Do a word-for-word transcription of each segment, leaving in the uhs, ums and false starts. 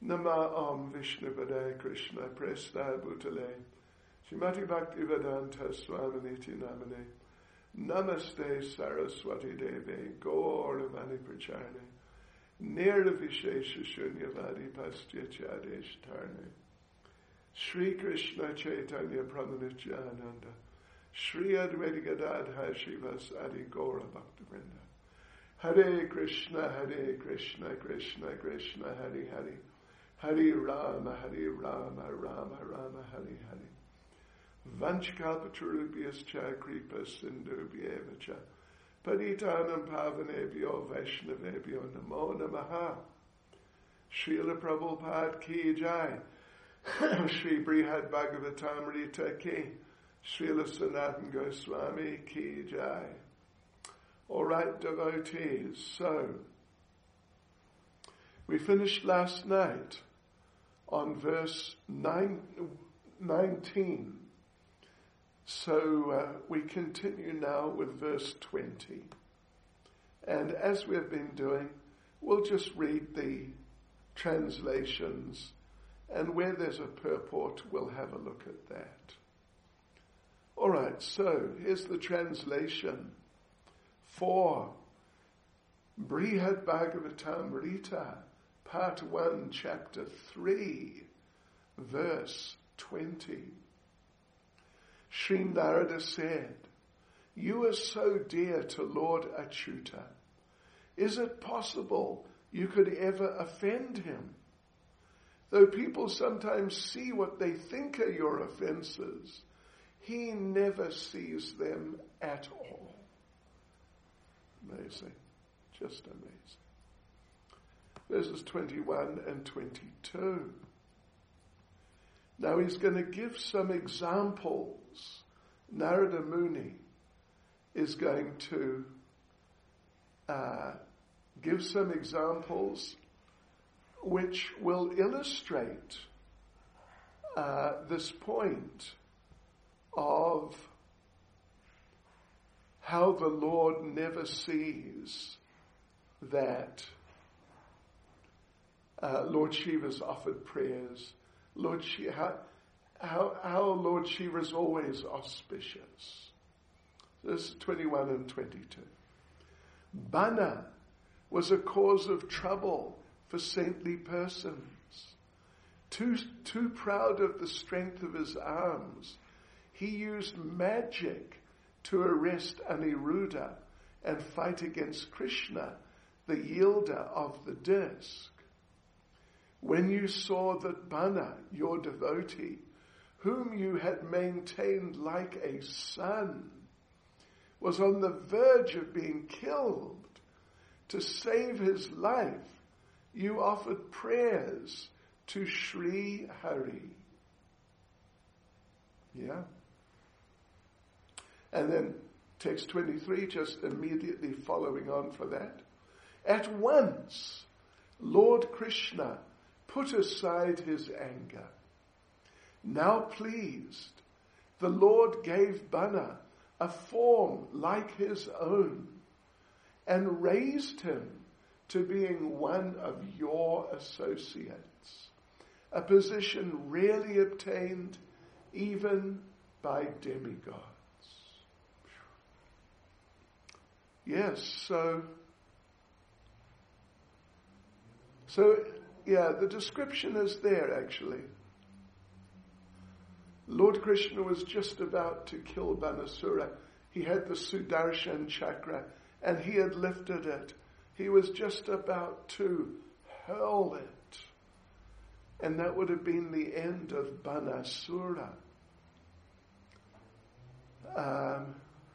Nama Om Vishnu Padaya Krishna Presta Bhutale Shrimati Bhakti Vedanta Swaminiti Namane Namaste Saraswati Devi Gauravani Pracharne Nirvishesha Shunyavadi Pastya Chadesh Tarne Shri Krishna Chaitanya Pramanityananda Shri Advaita Gadadhar Shivas Adi Gaura Bhaktivinoda Hare Krishna Hare Krishna Krishna Krishna Hare Hare Hare Rama Hare Rama Rama Rama Hare Hare Vanchkalpatarubhyascha Kripa Sindhubhyevacha Paditanam Pavanebhyo Vaishnavebhyo Namo Namaha Srila Prabhupada Ki Jai Shri Brihad Bhagavatamrita Ki Srila Sanatana Goswami Ki Jai. Alright, devotees, so we finished last night on verse nine, nineteen. So uh, we continue now with verse twenty. And as we've been doing, we'll just read the translations, and where there's a purport, we'll have a look at that. All right, so here's the translation for Brihad Bhagavatamrita, part one, chapter three, verse twenty. Sri Narada said, "You are so dear to Lord Achyuta. Is it possible you could ever offend him? Though people sometimes see what they think are your offenses, he never sees them at all." Amazing. Just amazing. Verses twenty-one and twenty-two. Now he's going to give some examples. Narada Muni is going to uh, give some examples which will illustrate uh, this point of how the Lord never sees that uh, Lord Shiva's offered prayers. Lord Shiva, how, how, how Lord Shiva is always auspicious. This is twenty-one and twenty-two. Bana was a cause of trouble for saintly persons. Too, too proud of the strength of his arms, he used magic to arrest Aniruddha and fight against Krishna, the yielder of the disc. When you saw that Bana, your devotee, whom you had maintained like a son, was on the verge of being killed, to save his life, you offered prayers to Sri Hari. Yeah. And then text twenty-three, just immediately following on for that. At once, Lord Krishna put aside his anger. Now pleased, the Lord gave Bana a form like his own and raised him to being one of your associates, a position rarely obtained even by demigods. Yes, so, so, yeah, the description is there actually. Lord Krishna was just about to kill Banasura. He had the Sudarshan chakra and he had lifted it. He was just about to hurl it. And that would have been the end of Banasura. Um,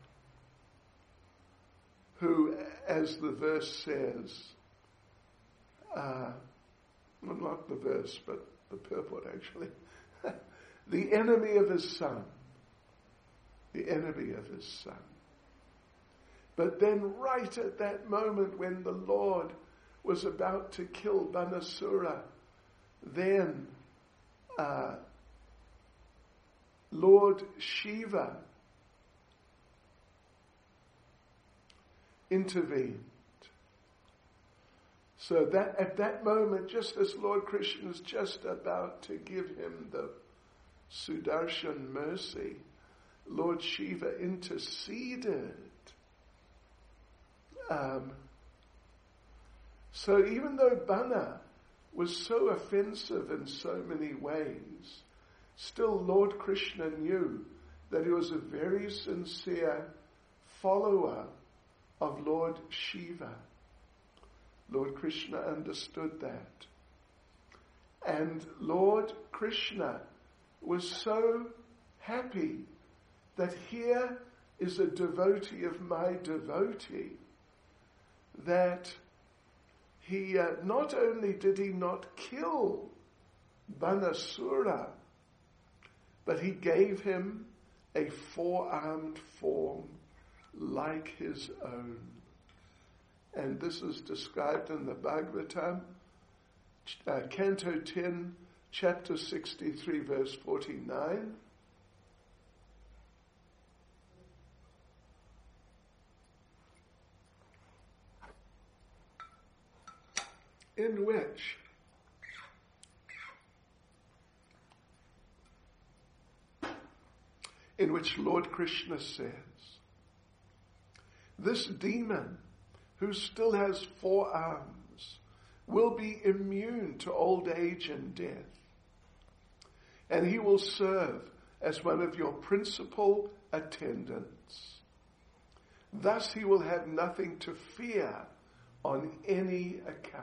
who, as the verse says, uh, well, not the verse, but the purport actually, the enemy of his son. The enemy of his son. But then right at that moment when the Lord was about to kill Banasura, then uh, Lord Shiva intervened. So that at that moment, just as Lord Krishna is just about to give him the Sudarshan mercy, Lord Shiva interceded. Um, so even though Bana was so offensive in so many ways, still Lord Krishna knew that he was a very sincere follower of Lord Shiva. Lord Krishna understood that. And Lord Krishna was so happy that here is a devotee of my devotee, that he, uh, not only did he not kill Banasura, but he gave him a four-armed form like his own. And this is described in the Bhagavatam, uh, Canto ten, chapter sixty-three, verse forty-nine. In which in which Lord Krishna says, this demon who still has four arms will be immune to old age and death, and he will serve as one of your principal attendants. Thus he will have nothing to fear on any account.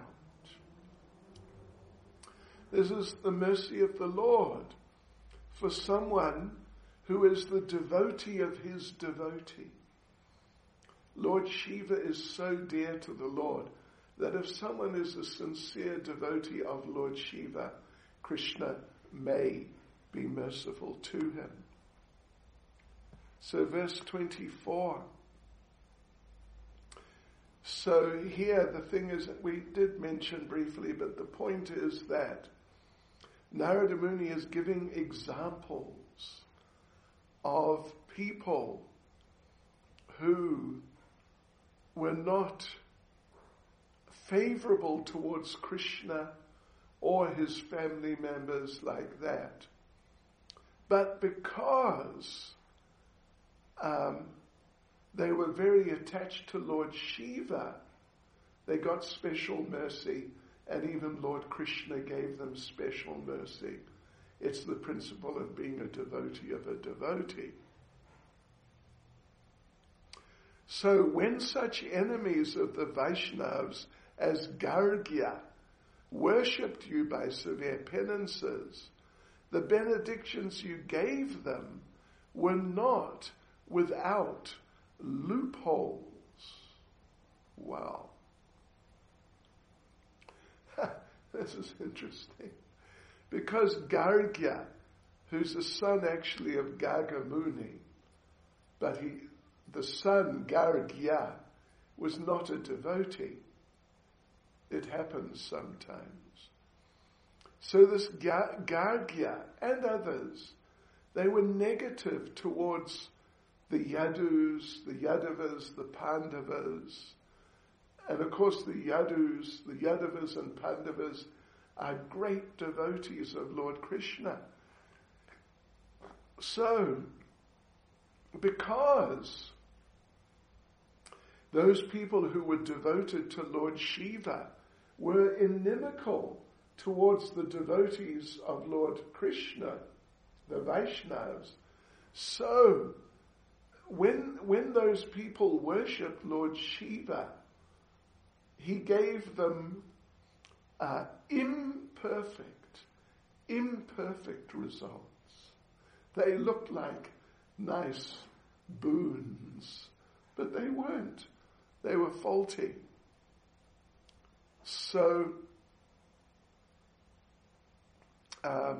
This is the mercy of the Lord for someone who is the devotee of his devotee. Lord Shiva is so dear to the Lord that if someone is a sincere devotee of Lord Shiva, Krishna may be merciful to him. So verse twenty-four. So here the thing is that we did mention briefly, but the point is that Narada Muni is giving examples of people who were not favorable towards Krishna or his family members like that. But because um, they were very attached to Lord Shiva, they got special mercy, and even Lord Krishna gave them special mercy. It's the principle of being a devotee of a devotee. So when such enemies of the Vaishnavas as Gargya worshipped you by severe penances, the benedictions you gave them were not without loopholes. Wow. This is interesting. Because Gargya, who's the son actually of Garga Muni, but he, the son Gargya, was not a devotee. It happens sometimes. So this Gar- Gargya and others, they were negative towards the Yadus, the Yadavas, the Pandavas. And of course the Yadus, the Yadavas and Pandavas are great devotees of Lord Krishna. So, because those people who were devoted to Lord Shiva were inimical towards the devotees of Lord Krishna, the Vaishnavas, so when, when those people worshipped Lord Shiva, he gave them uh, imperfect, imperfect results. They looked like nice boons, but they weren't. They were faulty. So, um,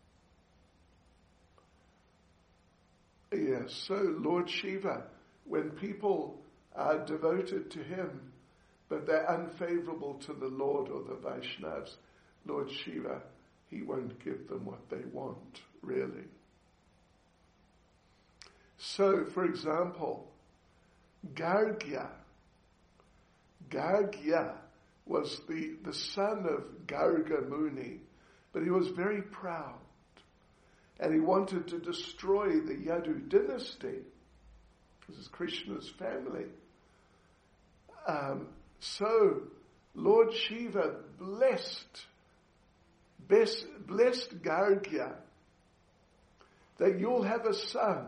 yes, so Lord Shiva, when people are devoted to him, but they're unfavorable to the Lord or the Vaishnavas, Lord Shiva, he won't give them what they want, really. So, for example, Gargya, Gargya was the, the son of Garga Muni, but he was very proud. And he wanted to destroy the Yadu dynasty. This is Krishna's family. Um, so, Lord Shiva blessed, blessed, blessed Gargya that you'll have a son,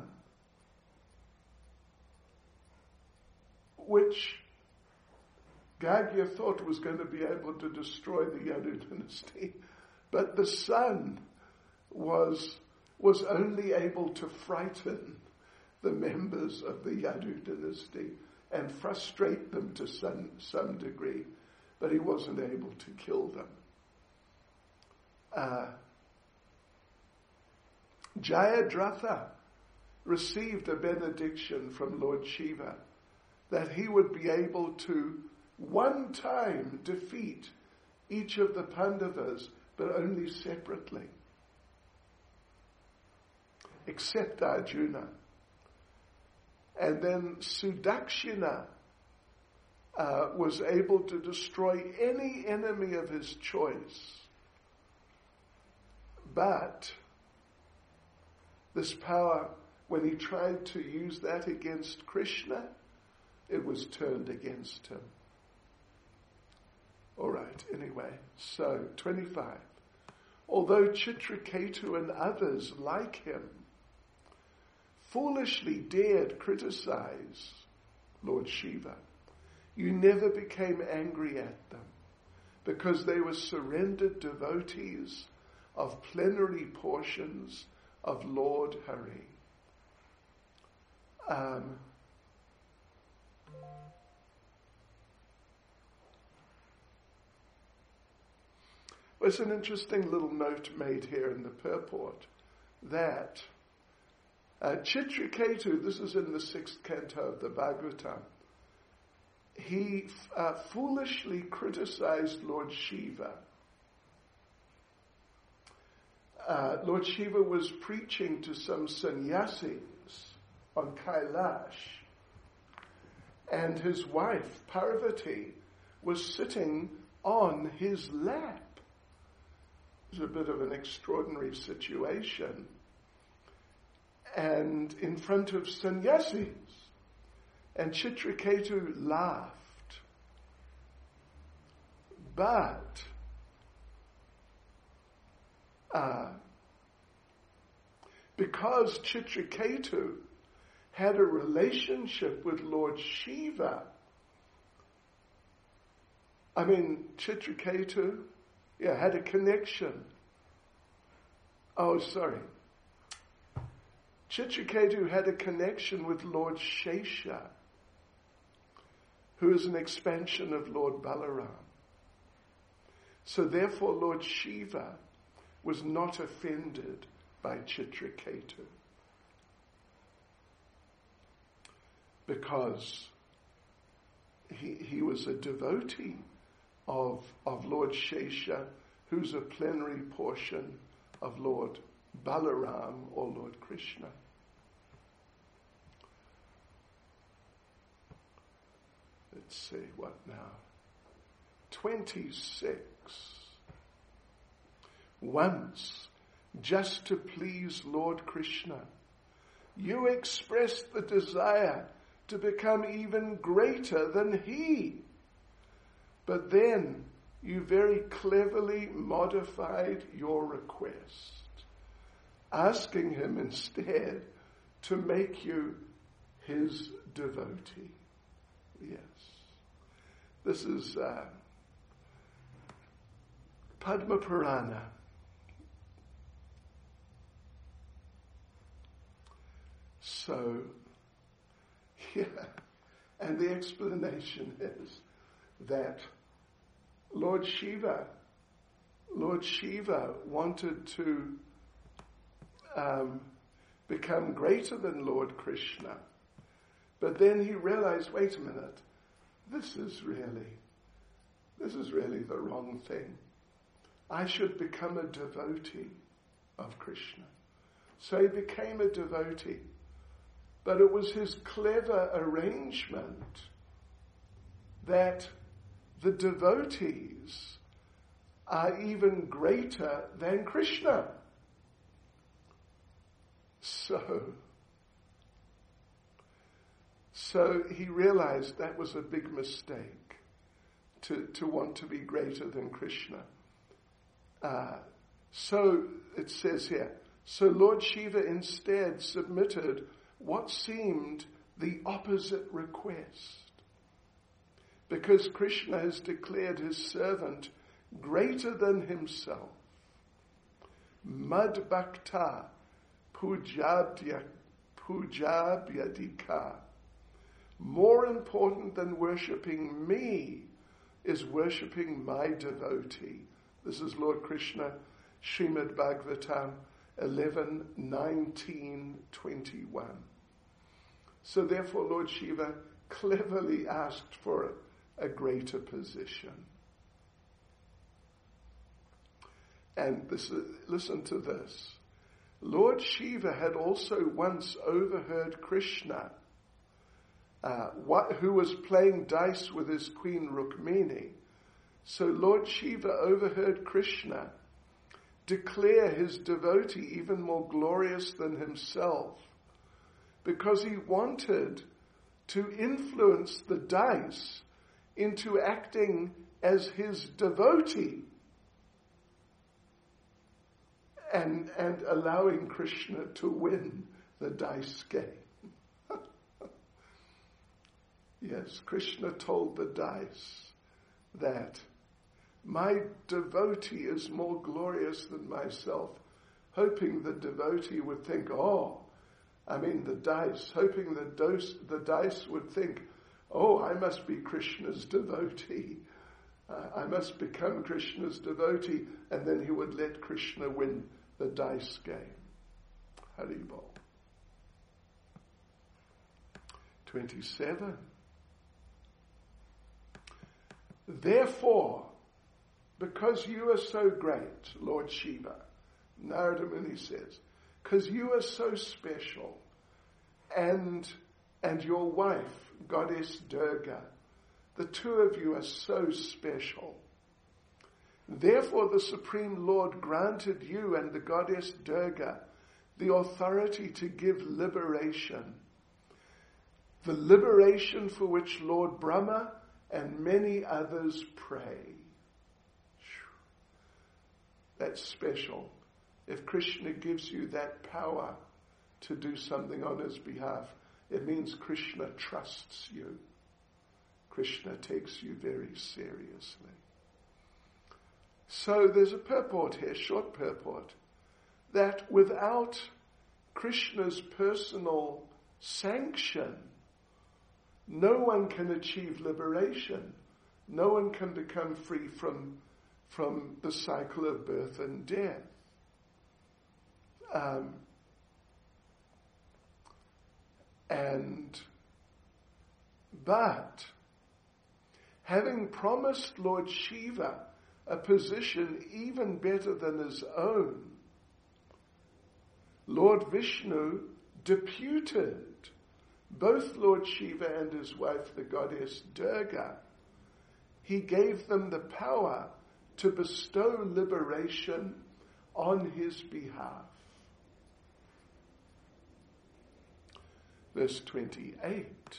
which Gargya thought was going to be able to destroy the Yadu dynasty. But the son was, was only able to frighten the members of the Yadu dynasty and frustrate them to some, some degree, but he wasn't able to kill them. Uh, Jayadratha received a benediction from Lord Shiva that he would be able to one time defeat each of the Pandavas, but only separately, except Arjuna. And then Sudakshina uh, was able to destroy any enemy of his choice. But this power, when he tried to use that against Krishna, it was turned against him. All right, anyway, so twenty-five. Although Chitraketu and others like him foolishly dared criticize Lord Shiva, you never became angry at them, because they were surrendered devotees of plenary portions of Lord Hari. Um, There's an interesting little note made here in the purport that uh, Chitraketu, this is in the sixth canto of the Bhagavatam, he uh, foolishly criticized Lord Shiva. Uh, Lord Shiva was preaching to some sannyasis on Kailash, and his wife, Parvati, was sitting on his lap. It was a bit of an extraordinary situation. And in front of sannyasis. And Chitraketu laughed. But uh, because Chitraketu had a relationship with Lord Shiva, I mean, Chitraketu, yeah, had a connection. Oh, sorry. Chitraketu had a connection with Lord Shesha, who is an expansion of Lord Balaram. So therefore Lord Shiva was not offended by Chitraketu, because he, he was a devotee of, of Lord Shesha, who's a plenary portion of Lord Balaram or Lord Krishna. Let's see, what now? twenty-six. Once, just to please Lord Krishna, you expressed the desire to become even greater than he. But then you very cleverly modified your request, asking him instead to make you his devotee. Yes. This is uh, Padma Purana. So, yeah, and the explanation is that Lord Shiva, Lord Shiva wanted to um, become greater than Lord Krishna. But then he realized, wait a minute, this is really, this is really the wrong thing. I should become a devotee of Krishna. So he became a devotee. But it was his clever arrangement that the devotees are even greater than Krishna. So, so he realized that was a big mistake, to, to want to be greater than Krishna. Uh, so it says here, so Lord Shiva instead submitted what seemed the opposite request. Because Krishna has declared his servant greater than himself. Mad bhakta pujabhya pujabhyadika. More important than worshipping me is worshipping my devotee. This is Lord Krishna, Srimad Bhagavatam eleven, nineteen, twenty-one. So therefore Lord Shiva cleverly asked for a greater position. And this, listen to this. Lord Shiva had also once overheard Krishna, uh, what, who was playing dice with his queen Rukmini. So Lord Shiva overheard Krishna declare his devotee even more glorious than himself, because he wanted to influence the dice into acting as his devotee and, and allowing Krishna to win the dice game. Yes, Krishna told the dice that my devotee is more glorious than myself, hoping the devotee would think, oh, I mean the dice, hoping the, dose, the dice would think, oh, I must be Krishna's devotee. Uh, I must become Krishna's devotee. And then he would let Krishna win the dice game. Haribol. twenty-seven. Therefore, because you are so great, Lord Shiva, Narada Muni says, because you are so special, and and your wife, Goddess Durga, the two of you are so special. Therefore the Supreme Lord granted you and the Goddess Durga the authority to give liberation. The liberation for which Lord Brahma and many others pray. That's special. If Krishna gives you that power to do something on his behalf, it means Krishna trusts you. Krishna takes you very seriously. So there's a purport here, short purport, that without Krishna's personal sanction, no one can achieve liberation. No one can become free from, from the cycle of birth and death. Um, and, but, having promised Lord Shiva a position even better than his own, Lord Vishnu deputed both Lord Shiva and his wife, the goddess Durga. He gave them the power to bestow liberation on his behalf. Verse twenty-eight.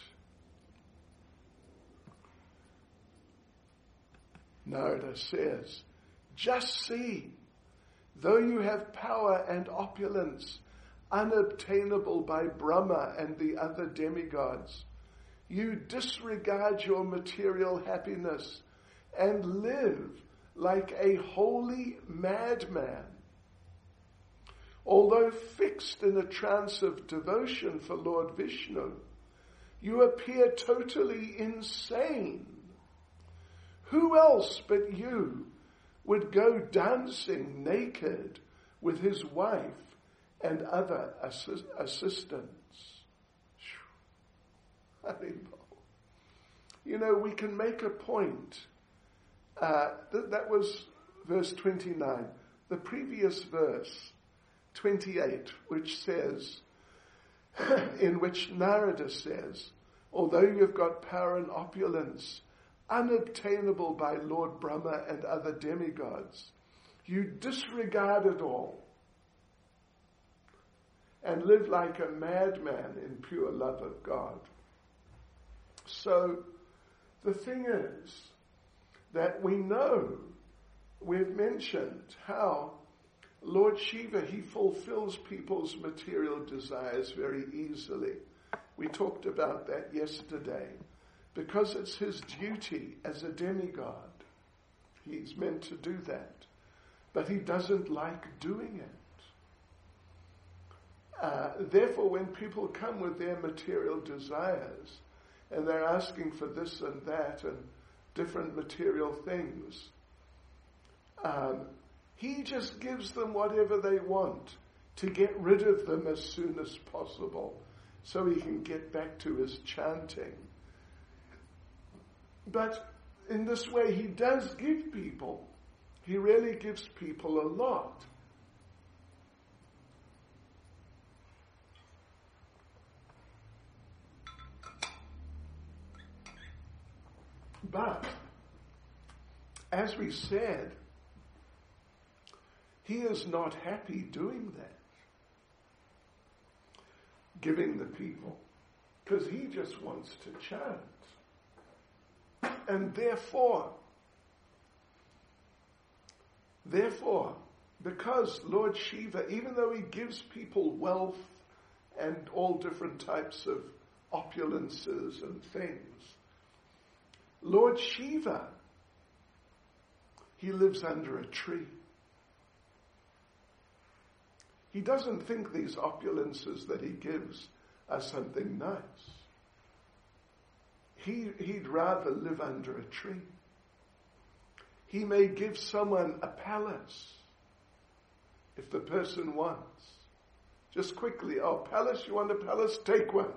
Narada says, just see, though you have power and opulence unobtainable by Brahma and the other demigods, you disregard your material happiness and live like a holy madman. Although fixed in a trance of devotion for Lord Vishnu, you appear totally insane. Who else but you would go dancing naked with his wife and other assist- assistants? You know, we can make a point. Uh, th- that was verse twenty-nine. The previous verse, twenty-eight, which says, in which Narada says, although you've got power and opulence unobtainable by Lord Brahma and other demigods. You disregard it all and live like a madman in pure love of God. So the thing is that we know, we've mentioned how Lord Shiva, he fulfills people's material desires very easily. We talked about that yesterday. Because it's his duty as a demigod. He's meant to do that. But he doesn't like doing it. Uh, therefore, when people come with their material desires, and they're asking for this and that and different material things, um, he just gives them whatever they want to get rid of them as soon as possible so he can get back to his chanting. But in this way, he does give people. He really gives people a lot. But, as we said, he is not happy doing that, giving the people, because he just wants to chant. And therefore, therefore, because Lord Shiva, even though he gives people wealth and all different types of opulences and things, Lord Shiva, he lives under a tree. He doesn't think these opulences that he gives are something nice. He, he'd rather live under a tree. He may give someone a palace if the person wants. Just quickly, oh, palace, you want a palace? Take one.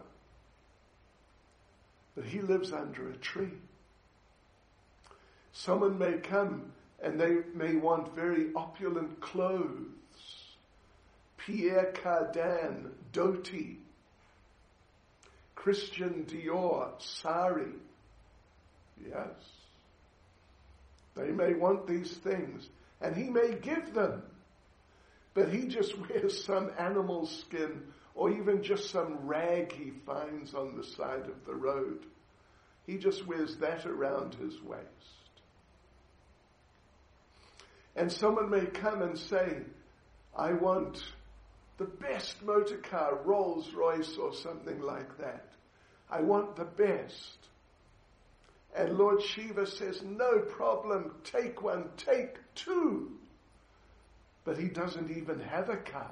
But he lives under a tree. Someone may come and they may want very opulent clothes. Pierre Cardin, dhoti, Christian Dior, sari. Yes. They may want these things, and he may give them. But he just wears some animal skin, or even just some rag he finds on the side of the road. He just wears that around his waist. And someone may come and say, I want the best motor car, Rolls Royce or something like that. I want the best. And Lord Shiva says, no problem, take one, take two. But he doesn't even have a car.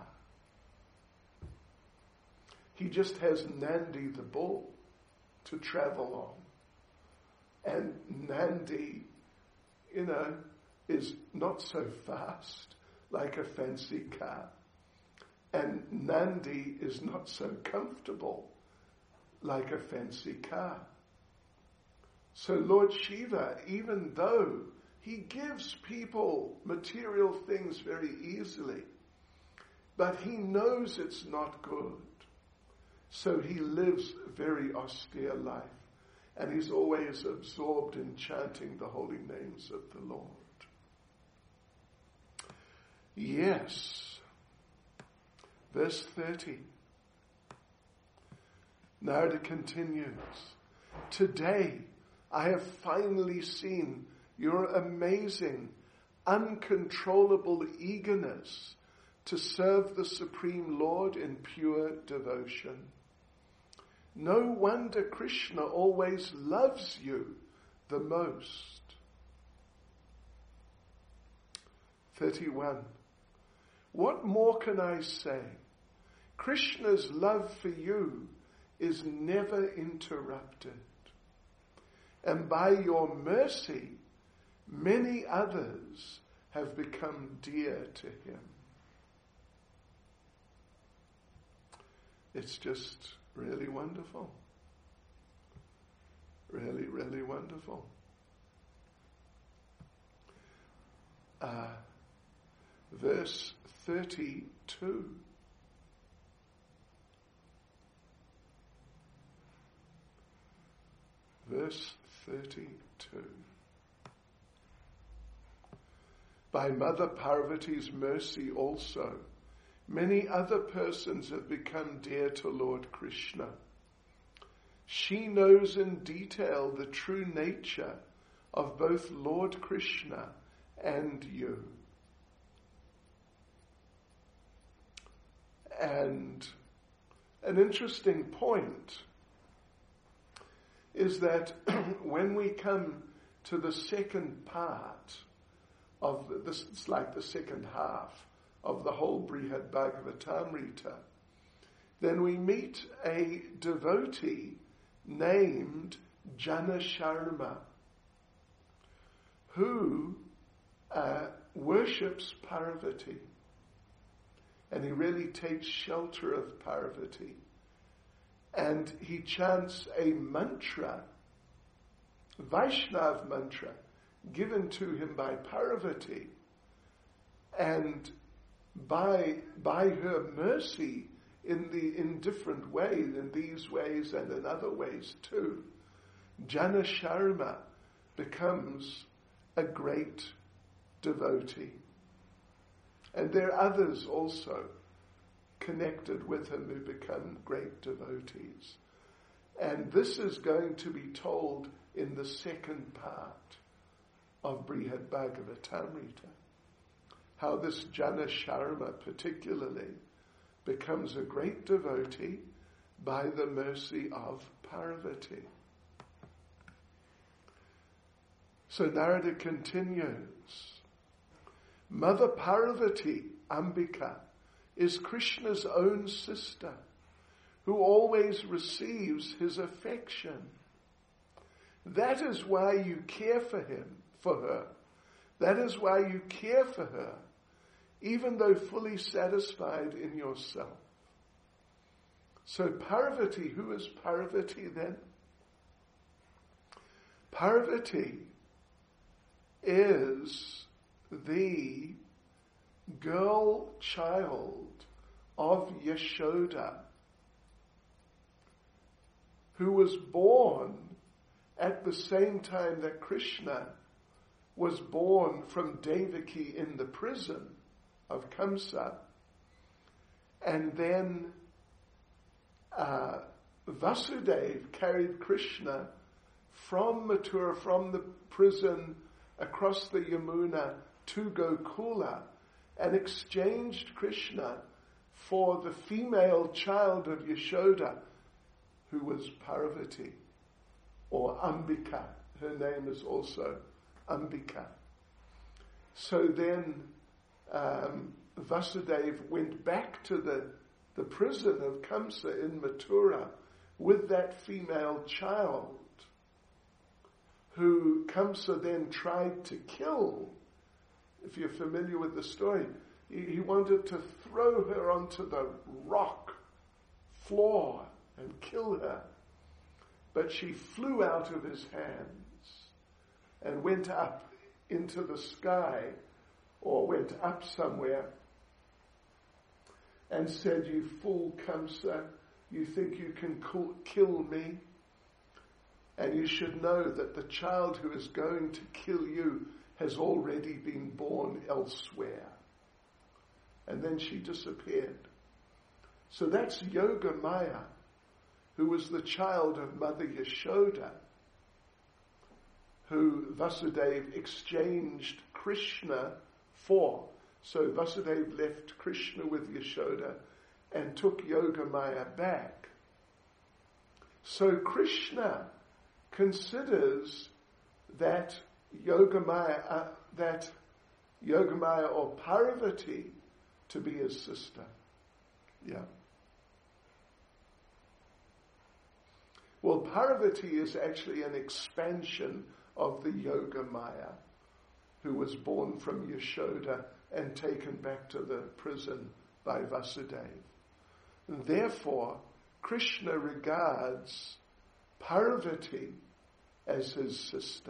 He just has Nandi the bull to travel on. And Nandi, you know, is not so fast like a fancy car. And Nandi is not so comfortable like a fancy car. So Lord Shiva, even though he gives people material things very easily, but he knows it's not good. So he lives a very austere life. And he's always absorbed in chanting the holy names of the Lord. Yes. Verse thirty. Narada continues. Today I have finally seen your amazing, uncontrollable eagerness to serve the Supreme Lord in pure devotion. No wonder Krishna always loves you the most. thirty-one. What more can I say? Krishna's love for you is never interrupted. And by your mercy, many others have become dear to him. It's just really wonderful. Really, really wonderful. Uh, verse thirty-two. Verse thirty-two. two. By Mother Parvati's mercy also, many other persons have become dear to Lord Krishna. She knows in detail the true nature of both Lord Krishna and you. And an interesting point is that when we come to the second part of this, it's like the second half of the whole Brihad Bhagavatamrita, then we meet a devotee named Jana Sharma, who uh, worships Parvati. And he really takes shelter of Parvati. And he chants a mantra, Vaishnav mantra, given to him by Parvati. And by, by her mercy, in the in different ways, in these ways and in other ways too, Jana Sharma becomes a great devotee. And there are others also connected with him who become great devotees. And this is going to be told in the second part of Brihad Bhagavatamrita. How this Jana Sharma particularly becomes a great devotee by the mercy of Parvati. So Narada continues. Mother Parvati, Ambika, is Krishna's own sister, who always receives his affection. That is why you care for him, for her. That is why you care for her, even though fully satisfied in yourself. So Parvati, who is Parvati then? Parvati is the girl child of Yashoda, who was born at the same time that Krishna was born from Devaki in the prison of Kamsa. And then uh, Vasudeva carried Krishna from Mathura, from the prison across the Yamuna to Gokula, and exchanged Krishna for the female child of Yashoda, who was Parvati, or Ambika. Her name is also Ambika. So then um, Vasudeva went back to the, the prison of Kamsa in Mathura with that female child, who Kamsa then tried to kill. If you're familiar with the story, he, he wanted to throw her onto the rock floor and kill her. But she flew out of his hands and went up into the sky, or went up somewhere, and said, "You fool Kamsa, you think you can kill me? And you should know that the child who is going to kill you has already been born elsewhere." And then she disappeared. So that's Yogamaya, who was the child of Mother Yashoda, who Vasudeva exchanged Krishna for. So Vasudeva left Krishna with Yashoda and took Yogamaya back. So Krishna considers that Yogamaya, uh, that Yogamaya or Parvati to be his sister. Yeah. Well, Parvati is actually an expansion of the Yogamaya, who was born from Yashoda and taken back to the prison by Vasudeva. And therefore, Krishna regards Parvati as his sister.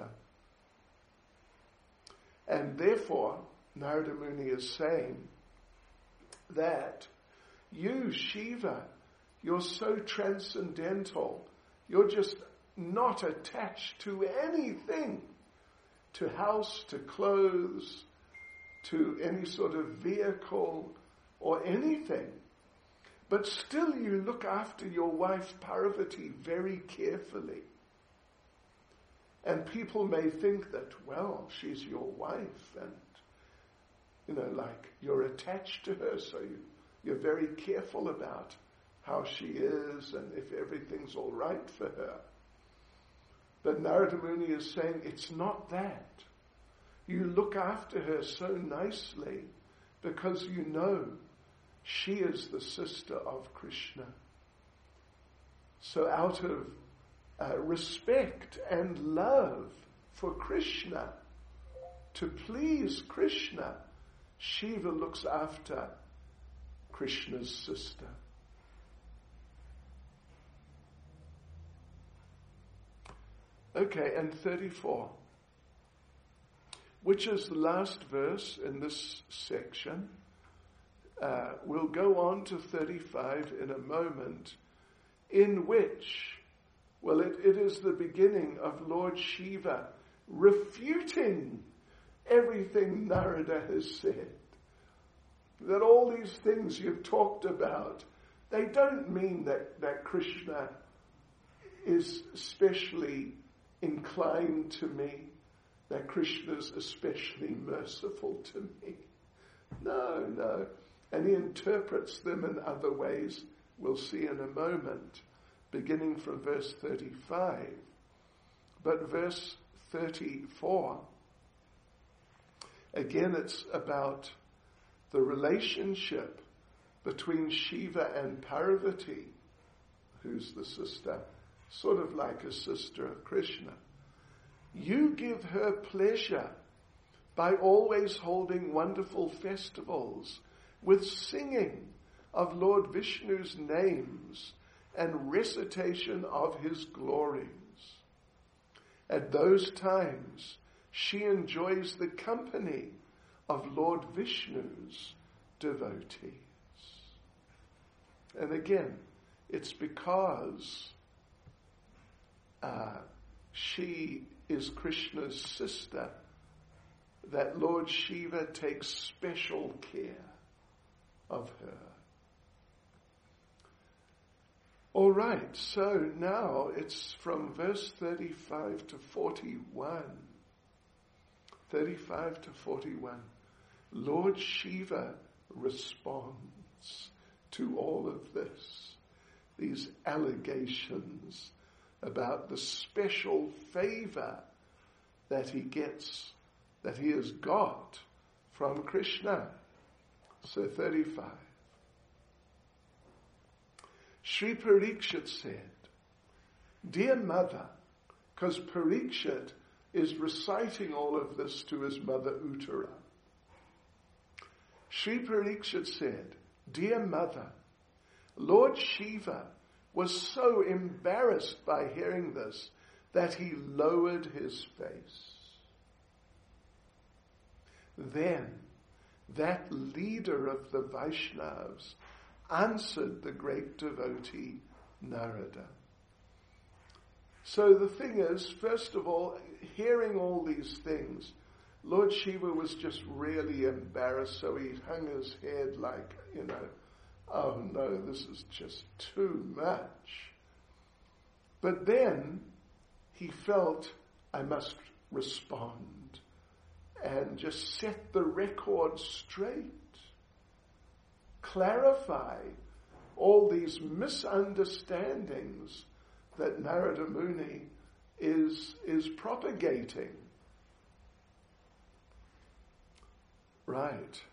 And therefore, Narada Muni is saying that you, Shiva, you're so transcendental. You're just not attached to anything, to house, to clothes, to any sort of vehicle or anything. But still you look after your wife Parvati very carefully. And people may think that, well, she's your wife and, you know, like you're attached to her, so you, you're very careful about how she is and if everything's all right for her. But Narada Muni is saying it's not that. You look after her so nicely because you know she is the sister of Krishna. So out of uh, respect and love for Krishna, to please Krishna, Shiva looks after Krishna's sister. Okay, and thirty-four, which is the last verse in this section. Uh, we'll go on to thirty-five in a moment, in which, well, it, it is the beginning of Lord Shiva refuting everything Narada has said. That all these things you've talked about, they don't mean that, that Krishna is especially inclined to me, that Krishna is especially merciful to me. No, no. And he interprets them in other ways, we'll see in a moment, beginning from verse thirty-five. But verse thirty-four, again it's about the relationship between Shiva and Parvati, who's the sister, sort of like a sister of Krishna. You give her pleasure by always holding wonderful festivals with singing of Lord Vishnu's names and recitation of his glories. At those times, she enjoys the company of Lord Vishnu's devotees. And again, it's because uh, she is Krishna's sister that Lord Shiva takes special care of her. All right, so now it's from verse thirty-five to forty-one. thirty-five to forty-one. Lord Shiva responds to all of this, these allegations about the special favor that he gets, that he has got from Krishna. So thirty-five. Sri Parikshit said, Dear mother, because Parikshit is reciting all of this to his mother Uttara. Sri Parikshit said, Dear mother, Lord Shiva was so embarrassed by hearing this that he lowered his face. Then that leader of the Vaishnavas answered the great devotee Narada. So the thing is, first of all, hearing all these things, Lord Shiva was just really embarrassed, so he hung his head like, you know, oh no, this is just too much. But then he felt, I must respond and just set the record straight. Clarify all these misunderstandings that Narada Muni is, is propagating. Right.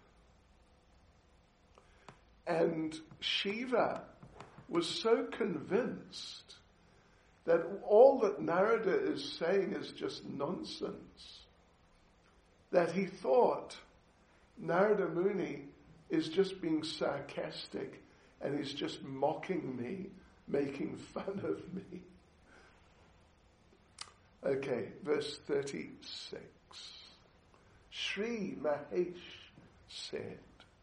And Shiva was so convinced that all that Narada is saying is just nonsense, that he thought Narada Muni is just being sarcastic and he's just mocking me, making fun of me. Okay, verse thirty-six. Sri Mahesh said,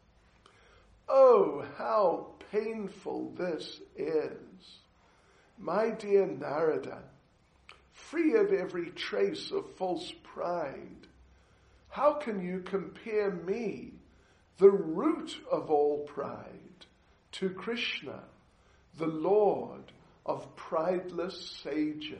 Oh, how painful this is. My dear Narada, free of every trace of false pride. How can you compare me, the root of all pride, to Krishna, the Lord of prideless sages?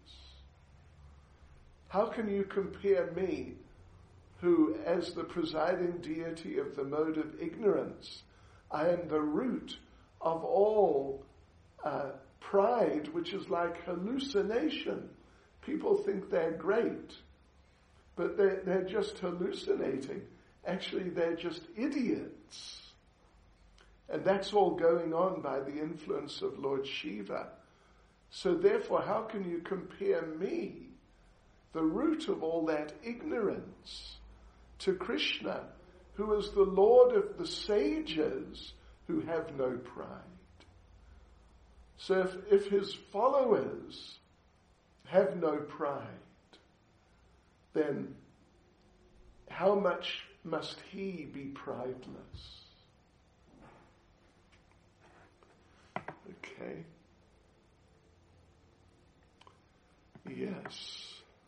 How can you compare me, who, as the presiding deity of the mode of ignorance, I am the root of all uh, pride, which is like hallucination. People think they're great, but they're, they're just hallucinating. Actually, they're just idiots. And that's all going on by the influence of Lord Shiva. So therefore, how can you compare me, the root of all that ignorance, to Krishna, who is the Lord of the sages who have no pride? So if, if his followers have no pride, then how much must he be prideless? Okay. Yes.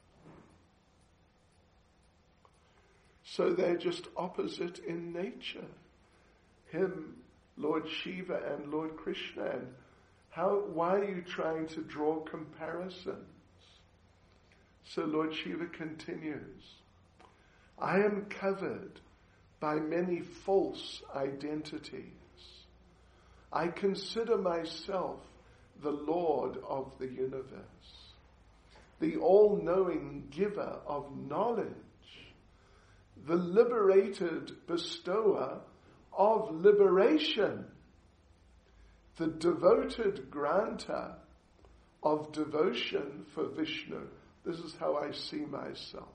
So they're just opposite in nature. Him, Lord Shiva, and Lord Krishna. And how, why are you trying to draw comparisons? So Lord Shiva continues, I am covered by many false identities. I consider myself the Lord of the universe, the all-knowing giver of knowledge, the liberated bestower of liberation, the devoted granter of devotion for Vishnu. This is how I see myself.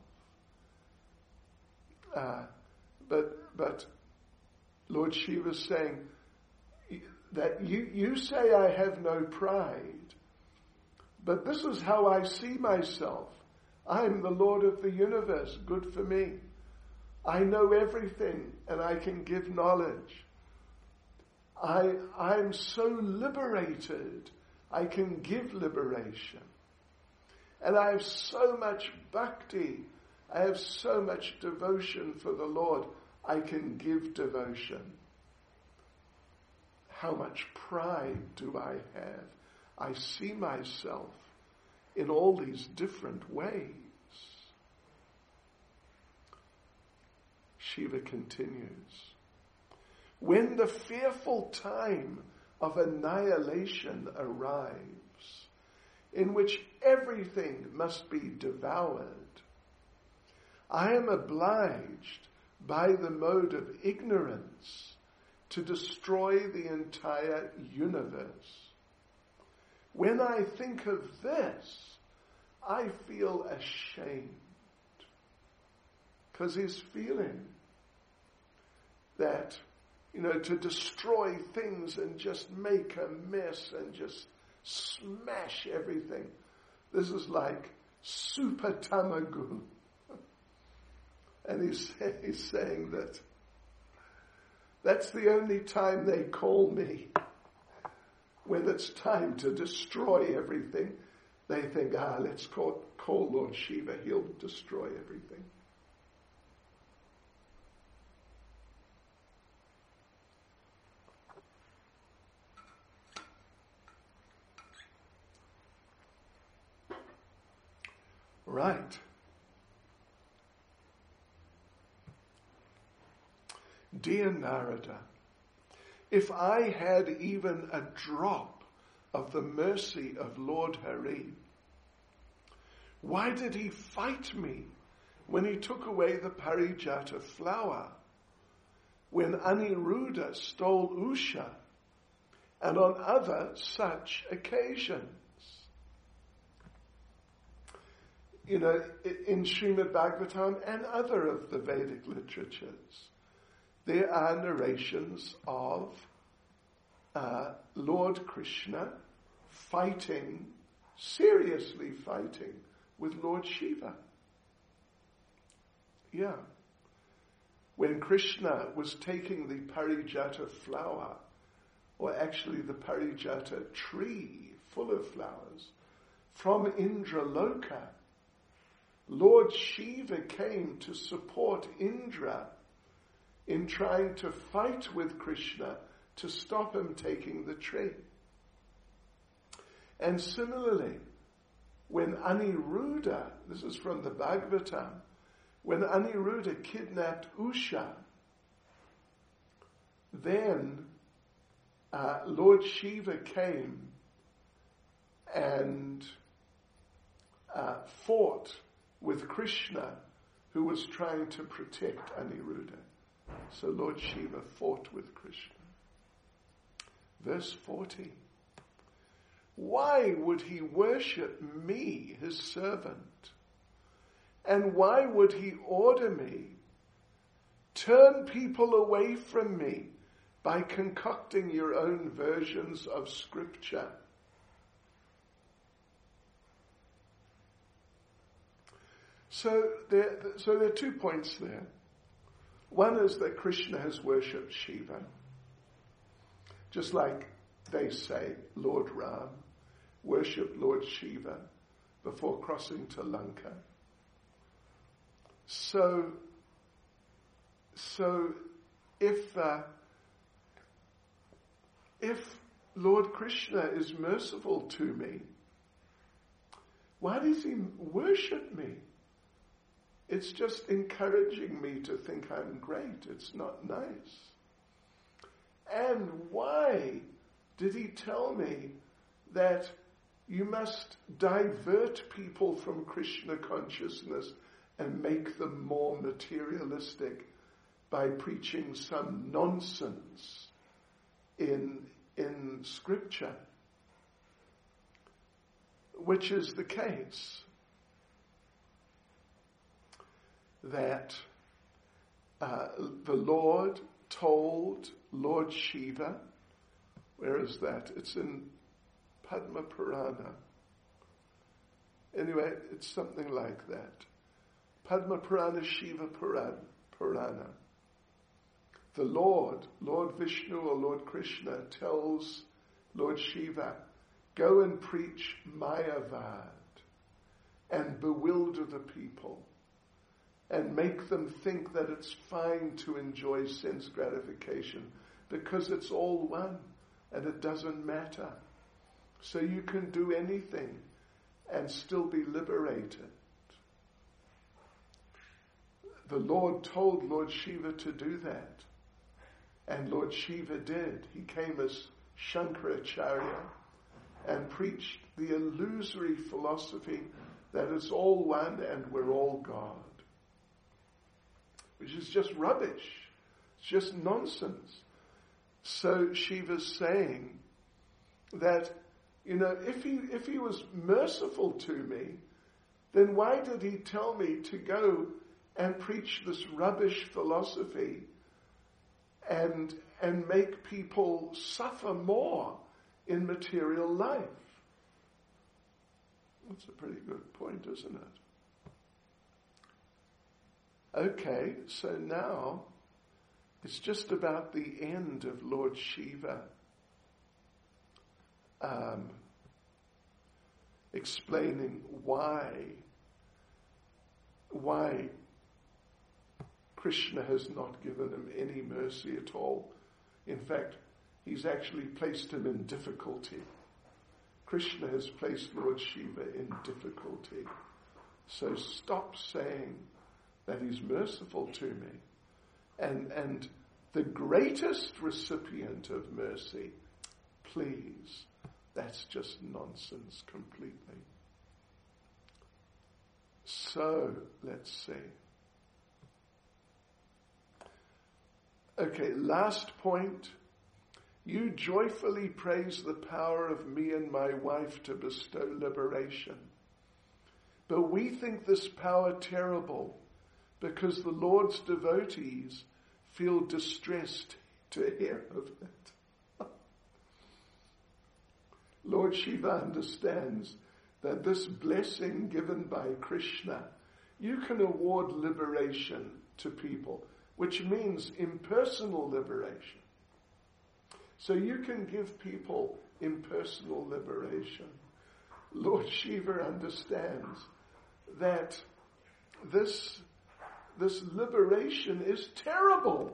Uh, but but Lord Shiva is saying that you, you say I have no pride, but this is how I see myself. I'm the Lord of the universe. Good for me. I know everything and I can give knowledge. I, I'm so liberated, I can give liberation. And I have so much bhakti, I have so much devotion for the Lord, I can give devotion. How much pride do I have? I see myself in all these different ways. Shiva continues, when the fearful time of annihilation arrives, in which everything must be devoured, I am obliged by the mode of ignorance to destroy the entire universe. When I think of this, I feel ashamed. Because he's feeling that, you know, to destroy things and just make a mess and just smash everything. This is like super tamagu. And he's, he's saying that that's the only time they call me. When it's time to destroy everything, they think, ah, let's call, call Lord Shiva. He'll destroy everything. Right. Dear Narada, if I had even a drop of the mercy of Lord Hari, why did he fight me when he took away the Parijata flower, when Aniruddha stole Usha, and on other such occasions? You know, in Srimad Bhagavatam and other of the Vedic literatures, there are narrations of uh, Lord Krishna fighting, seriously fighting, with Lord Shiva. Yeah. When Krishna was taking the Parijata flower, or actually the Parijata tree full of flowers, from Indraloka. Lord Shiva came to support Indra in trying to fight with Krishna to stop him taking the tree. And similarly, when Aniruddha, this is from the Bhagavatam, when Aniruddha kidnapped Usha, then uh, Lord Shiva came and uh, fought with Krishna, who was trying to protect Aniruddha. So Lord Shiva fought with Krishna. Verse forty. Why would he worship me, his servant? And why would he order me? Turn people away from me by concocting your own versions of scripture. So there, so there are two points there. One is that Krishna has worshipped Shiva. Just like they say, Lord Ram worshipped Lord Shiva before crossing to Lanka. So, so if uh, if Lord Krishna is merciful to me, why does he worship me? It's just encouraging me to think I'm great. It's not nice. And why did he tell me that you must divert people from Krishna consciousness and make them more materialistic by preaching some nonsense in, in scripture? Which is the case that uh, the Lord told Lord Shiva, where is that? It's in Padma Purana. Anyway, it's something like that. Padma Purana, Shiva Purana. The Lord, Lord Vishnu or Lord Krishna, tells Lord Shiva, go and preach Mayavad and bewilder the people and make them think that it's fine to enjoy sense gratification because it's all one and it doesn't matter. So you can do anything and still be liberated. The Lord told Lord Shiva to do that. And Lord Shiva did. He came as Shankaracharya and preached the illusory philosophy that it's all one and we're all God. Which is just rubbish. It's just nonsense. So Shiva's saying that, you know, if he if he was merciful to me, then why did he tell me to go and preach this rubbish philosophy and and make people suffer more in material life? That's a pretty good point, isn't it? Okay, so now it's just about the end of Lord Shiva um, explaining why why Krishna has not given him any mercy at all. In fact, he's actually placed him in difficulty. Krishna has placed Lord Shiva in difficulty. So stop saying that he's merciful to me. And, and the greatest recipient of mercy, please, that's just nonsense completely. So, let's see. Okay, last point. You joyfully praise the power of me and my wife to bestow liberation. But we think this power terrible because the Lord's devotees feel distressed to hear of it. Lord Shiva understands that this blessing given by Krishna, you can award liberation to people, which means impersonal liberation. So you can give people impersonal liberation. Lord Shiva understands that this, this liberation is terrible.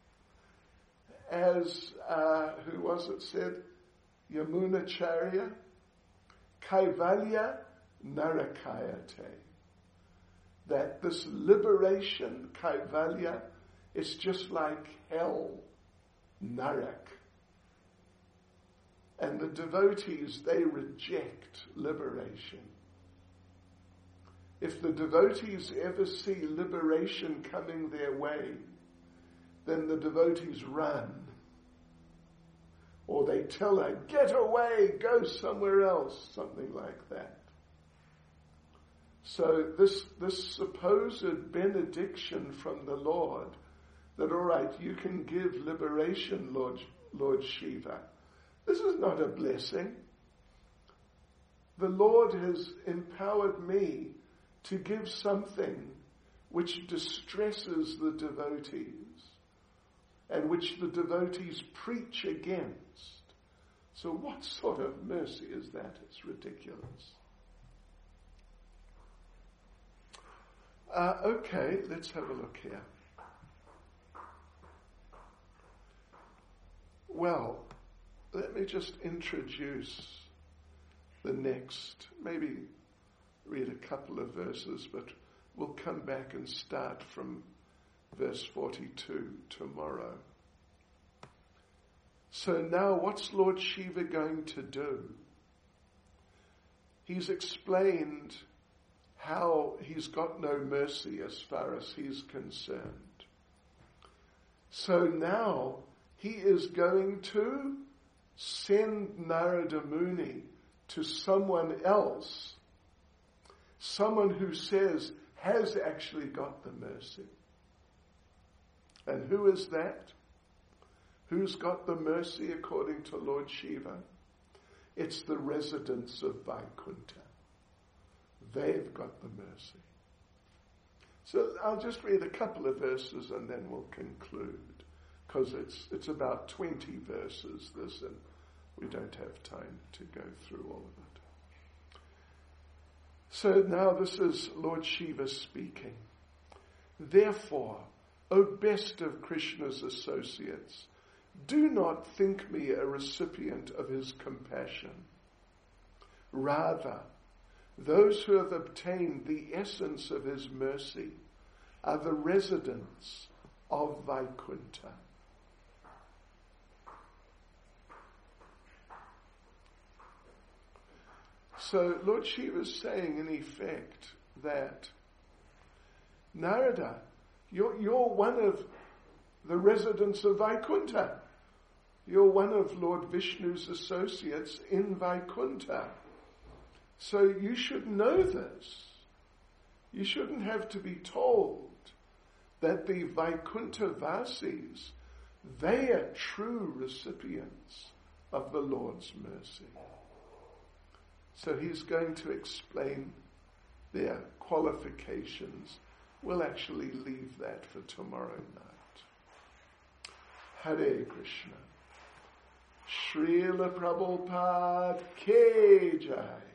As, uh, who was it said? Yamunacharya, Kaivalya Narakayate. That this liberation, Kaivalya, is just like hell, Narak. And the devotees, they reject liberation. If the devotees ever see liberation coming their way, then the devotees run. Or they tell her, get away, go somewhere else, something like that. So this, this supposed benediction from the Lord, that all right, you can give liberation, Lord, Lord Shiva. This is not a blessing. The Lord has empowered me to give something which distresses the devotees and which the devotees preach against. So what sort of mercy is that? It's ridiculous. Uh, okay, let's have a look here. Well, let me just introduce the next, maybe read a couple of verses, but we'll come back and start from verse forty-two tomorrow. So now what's Lord Shiva going to do? He's explained how he's got no mercy as far as he's concerned. So now he is going to send Narada Muni to someone else, someone who says has actually got the mercy. And who is that? Who's got the mercy according to Lord Shiva? It's the residents of Vaikuntha. They've got the mercy. So I'll just read a couple of verses and then we'll conclude, because it's it's about twenty verses, this, and we don't have time to go through all of it. So now this is Lord Shiva speaking. Therefore, O best of Krishna's associates, do not think me a recipient of his compassion. Rather, those who have obtained the essence of his mercy are the residents of Vaikuntha. So Lord Shiva is saying in effect that Narada, you're, you're one of the residents of Vaikuntha. You're one of Lord Vishnu's associates in Vaikuntha. So you should know this. You shouldn't have to be told that the Vaikuntha Vasis, they are true recipients of the Lord's mercy. So he's going to explain their qualifications. We'll actually leave that for tomorrow night. Hare Krishna. Srila Prabhupada Ki Jai.